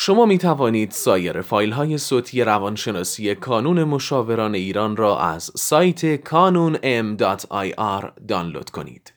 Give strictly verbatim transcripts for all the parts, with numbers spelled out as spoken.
شما می توانید سایر فایل های صوتی روانشناسی کانون مشاوران ایران را از سایت کانون ام دات آی آر دانلود کنید.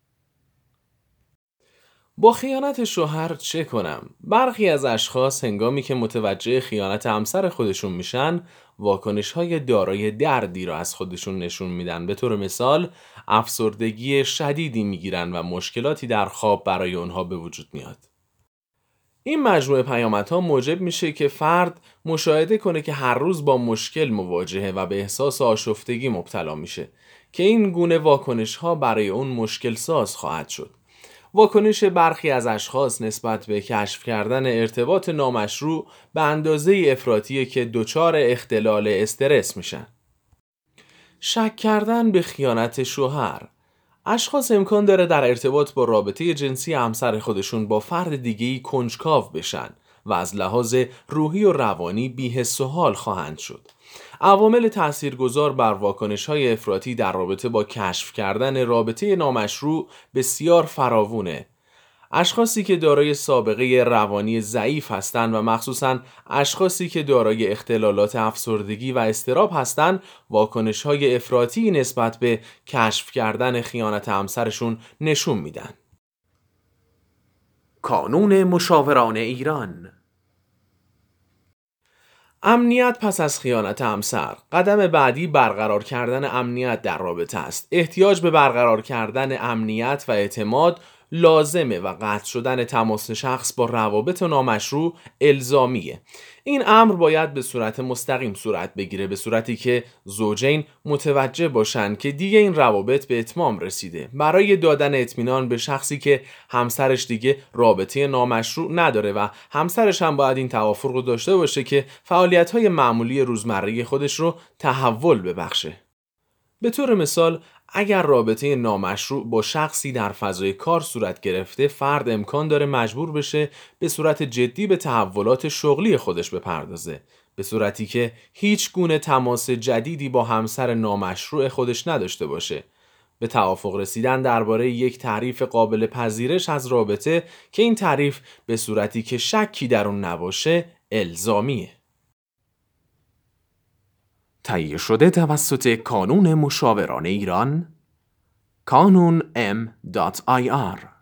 با خیانت شوهر چه کنم؟ برخی از اشخاص هنگامی که متوجه خیانت همسر خودشون میشن، واکنش‌های دارای دردی را از خودشون نشون میدن. به طور مثال، افسردگی شدیدی میگیرن و مشکلاتی در خواب برای اونها به وجود میاد. این مجموعه پیامدها موجب میشه که فرد مشاهده کنه که هر روز با مشکل مواجهه و به احساس آشفتگی مبتلا میشه که این گونه واکنش‌ها برای اون مشکل ساز خواهد شد. واکنش برخی از اشخاص نسبت به کشف کردن ارتباط نامشروع به اندازه افراطیه که دچار اختلال استرس میشن. شک کردن به خیانت شوهر. اشخاص امکان داره در ارتباط با رابطه جنسی همسر خودشون با فرد دیگه‌ای کنجکاو بشن و از لحاظ روحی و روانی بی‌حس و حال خواهند شد. عوامل تاثیرگذار بر واکنش‌های افراطی در رابطه با کشف کردن رابطه نامشروع بسیار فراوونه. اشخاصی که دارای سابقه روانی ضعیف هستند و مخصوصاً اشخاصی که دارای اختلالات افسردگی و اضطراب هستند، واکنش‌های افراطی نسبت به کشف کردن خیانت همسرشون نشون میدن. کانون مشاوران ایران. امنیت پس از خیانت همسر. قدم بعدی برقرار کردن امنیت در رابطه است. احتیاج به برقرار کردن امنیت و اعتماد لازمه و قطع شدن تماس شخص با روابط نامشروع الزامیه. این امر باید به صورت مستقیم صورت بگیره، به صورتی که زوجین متوجه باشن که دیگه این روابط به اتمام رسیده. برای دادن اطمینان به شخصی که همسرش دیگه رابطه نامشروع نداره و همسرش هم باید این توافق رو داشته باشه که فعالیت‌های معمولی روزمره خودش رو تحول ببخشه. به طور مثال، اگر رابطه نامشروع با شخصی در فضای کار صورت گرفته، فرد امکان داره مجبور بشه به صورت جدی به تحولات شغلی خودش بپردازه، به صورتی که هیچ گونه تماس جدیدی با همسر نامشروع خودش نداشته باشه. به توافق رسیدن درباره یک تعریف قابل پذیرش از رابطه که این تعریف به صورتی که شکی در اون نباشه الزامیه. تهیه شده توسط کانون مشاوران ایران، کانون ام دات آی آر